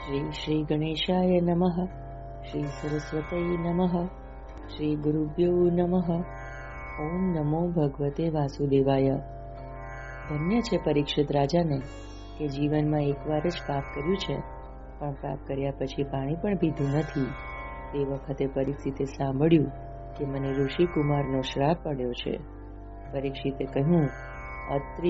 શ્રી શ્રી ગણેશાય નમઃ. શ્રી સરસ્વતય નમઃ. શ્રી ગુરુભ્યો નમઃ. ઓમ નમો ભગવતે વાસુદેવાય. ધન્ય છે પરીક્ષિત રાજાને કે જીવનમાં એકવાર જ પાપ કર્યું છે, પણ પાપ કર્યા પછી પાણી પણ પીધું નથી. તે વખતે પરીક્ષિતે સાંભળ્યું કે મને ઋષિકુમારનો શ્રાપ પડ્યો છે. પરીક્ષિતે કહ્યું, અત્રિ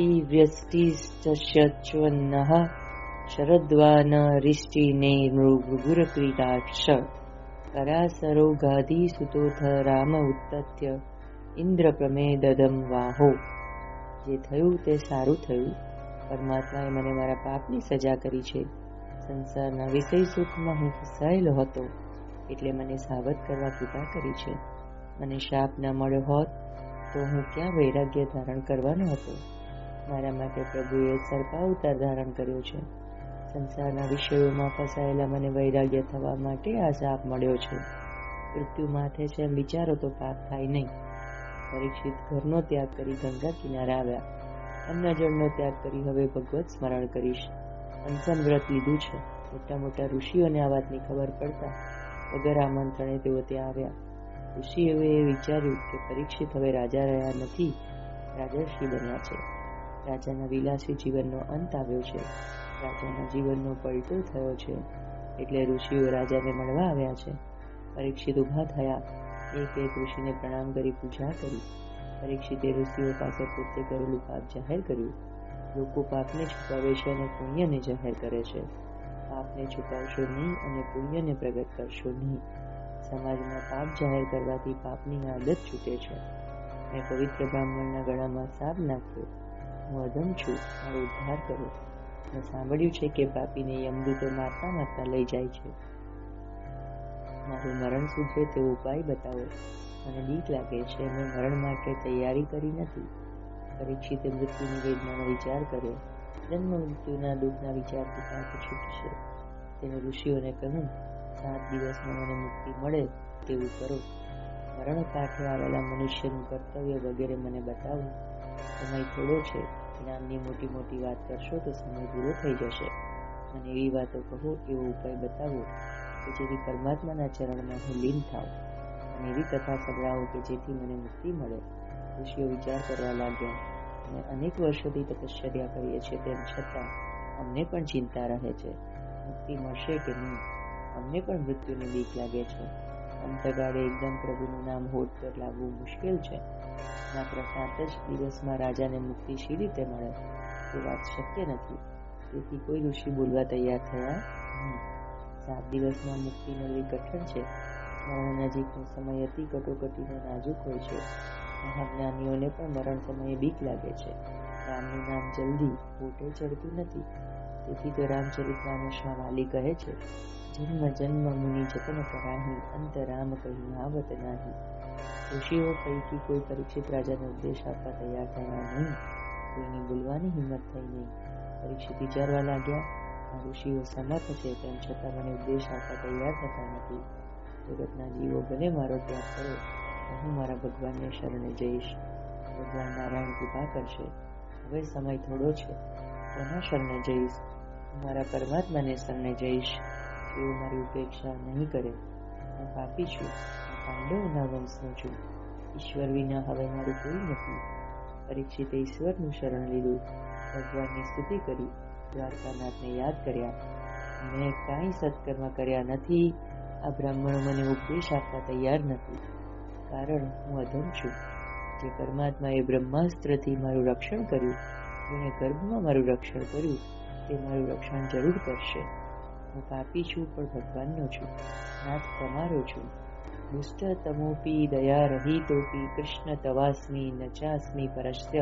વ્યષ્ટિશ્ચચ્યવન્નઃ શરદ્વાન રિષ્ટિને મૃગુરક્રીડાક્ષ પરાસરો ગાધી સુતોથ રામ ઉત્તત્ય ઇન્દ્ર પ્રમેદદમ વાહો. જે થયું તે સારું થયું. પરમાત્માએ મને મારા પાપની સજા કરી છે. સંસારના વિષય સુખમાં હું ફસાયેલો હતો, એટલે મને સાવધ કરવા કૃપા કરી છે. મને શાપ ન મળ્યો હોત તો હું ક્યાં વૈરાગ્ય ધારણ કરવાનો હતો. મારા માટે પ્રભુએ સર્પાવતાર ધારણ કર્યો છે. સંસારના વિષયોમાં ફસાયેલા મને વૈરાગ્ય થવા માટે આ શાપ મળ્યો છે. મૃત્યુ માથે છે એમ વિચારો તો પાપ થાય નહીં. પરીક્ષિત ઘરનો ત્યાગ કરી ગંગા કિનારે આવ્યા. અન્ન જળનો ત્યાગ કરી હવે ભગવત સ્મરણ કરીશ. અનશન વ્રત લીધું છે. મોટા મોટા ઋષિઓને આ વાતની ખબર પડતા વગર આમંત્રણે તેઓ ત્યાં આવ્યા. ઋષિઓએ વિચાર્યું કે પરીક્ષિત હવે રાજા રહ્યા નથી, રાજર્ષિ બન્યા છે. રાજાના વિલાસી જીવનનો અંત આવ્યો છે. રાજાના જીવનનો પલટો થયો છે. એટલે ઋષિઓ રાજાને મળવા આવ્યા છે. પરીક્ષિત ઊભા થયા. એક એક ઋષિને પ્રણામ કરી પૂજા કરી. પરીક્ષિતે ઋષિઓ પાસે પોતે કરેલું પાપ જાહેર કર્યું. લોકો પાપને છુપાવે છે અને પુણ્યને જાહેર કરે છે. પાપને છુપાવશો નહીં અને પુણ્યને પ્રગટ કરશો નહીં. સમાજમાં પાપ જાહેર કરવાથી પાપની આદત છૂટે છે. મેં પવિત્ર બ્રાહ્મણના ગળામાં સાપ નાખ્યો. હું અધમ છું, મારો ઉદ્ધાર કરો. મેં સાંભળ્યું છે કે પાપીને યમદૂતો મારતા મારતા લઈ જાય છે. મારું મરણ સુધરે તેવો ઉપાય બતાવો. મને બીક લાગે છે. મેં મરણ માટે તૈયારી કરી નથી. પરીક્ષિતે મૃત્યુની વેદનાનો વિચાર કર્યો. જન્મ મૃત્યુના દુઃખના વિચારથી પાપ છૂટશે. તેને ઋષિઓને કહ્યું, 7 દિવસમાં મને મુક્તિ મળે તેવું કરો. મરણ કાંઠે આવેલા મનુષ્યનું કર્તવ્ય વગેરે મને બતાવો. સમય થોડો છે. જ્ઞાનની મોટી મોટી વાત કરશો તો સમય પૂરો થઈ જશે. મને એવી વાતો કહો, એવો ઉપાય બતાવો કે જેથી પરમાત્માના ચરણમાં હું લીન થાઉં. અને એવી કથા સંભળાવો કે જેથી મને મુક્તિ મળે. ઋષિઓ વિચાર કરવા લાગ્યા. અમે અનેક વર્ષોથી તપશ્ચર્યા કરીએ છીએ, તેમ છતાં અમને પણ ચિંતા રહે છે. મુક્તિ મળશે કે નહીં? અમને પણ મૃત્યુની બીક લાગે છે. અંતગાળે એકદમ પ્રભુનું નામ હોઠ પર લાવવું મુશ્કેલ છે. માત્ર 7 જ દિવસમાં રાજાને મુક્તિ શી રીતે મળે? તે વાત શક્ય નથી. તેથી કોઈ ઋષિ બોલવા તૈયાર થયા નહીં. 7 દિવસમાં મુક્તિ મળવી કઠણ છે. મરણ નજીકનો સમય અતિ કટોકટીનો નાજુક હોય છે. મહાજ્ઞાનીઓને પણ મરણ સમયે બીક લાગે છે. રામનું નામ જલ્દી હોઠે ચડતું નથી. તેથી તો રામચરિતમાનસમાં વાલી કહે છે, જન્મ જન્મ મુનિ જતન કરાહી, અંત રામ કહી આવત નાહી. ઋષિઓ પૈકી કોઈ પરીક્ષિત રાજાને ઉપદેશ આપવા તૈયાર થયા નહીં. કોઈની બોલવાની હિંમત થઈ નહીં. પરીક્ષિત વિચારવા લાગ્યા, આ ઋષિઓ સમર્થ છે, તેમ છતાં મને ઉપદેશ આપવા તૈયાર થતા નથી. જગતના જીવો બને મારો ત્યાગ કરો, હું મારા ભગવાનને શરણે જઈશ. ભગવાન નારાયણ કૃપા કરશે. હવે સમય થોડો છે. કોના શરણે જઈશ? હું મારા પરમાત્માને શરણે જઈશ. તેઓ મારી ઉપેક્ષા નહીં કરે. હું પાપી છું. પાંડવોના વંશનો છું. ઈશ્વર વિના હવે મારું કોઈ નથી. પરીક્ષિતે ઈશ્વરનું શરણ લીધું. ભગવાનની સ્તુતિ કરી. દ્વારકાનાથને યાદ કર્યા. મેં કાંઈ સત્કર્મ કર્યા નથી. આ બ્રાહ્મણો મને ઉપદેશ આપવા તૈયાર નથી. કારણ હું અધમ છું. જે પરમાત્માએ બ્રહ્માસ્ત્રથી મારું રક્ષણ કર્યું, જેણે ગર્ભમાં મારું રક્ષણ કર્યું, તે મારું રક્ષણ જરૂર કરશે. હું પાપી છું, પણ ભગવાનનો છું. નાથ તમારો છું. દુષ્ટ તમોપી દયા રહિતોપી કૃષ્ણ તવાસ્મી નચાસ્મી પરસ્ય.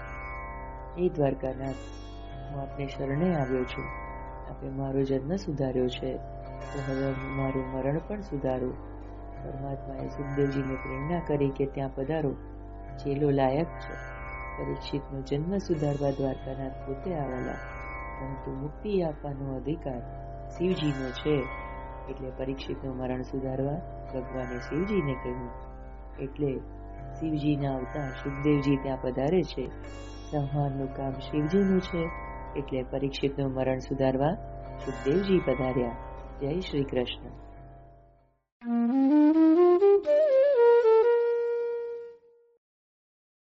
એ દ્વારકાનાથ, હું આપને શરણે આવ્યો છું. આપે મારો જન્મ સુધાર્યો છે, તો હવે મારું મરણ પણ સુધારો. પરમાત્માએ સુખદેવજીને પ્રેરણા કરી કે ત્યાં પધારો, ચેલો લાયક છે. પરીક્ષિતનો જન્મ સુધારવા દ્વારકાનાથ પોતે આવેલા, પરંતુ મુક્તિ આપવાનો અધિકાર શિવજીનો છે. એટલે પરીક્ષિતનું મરણ સુધારવા ભગવાને શિવજીને કહ્યું. એટલે શિવજીના અવતાર સુખદેવજી ત્યાં પધારે છે. સંહારનું કામ શિવજીનું છે. એટલે પરીક્ષિતનું મરણ સુધારવા સુખદેવજી પધાર્યા. જય શ્રી કૃષ્ણ.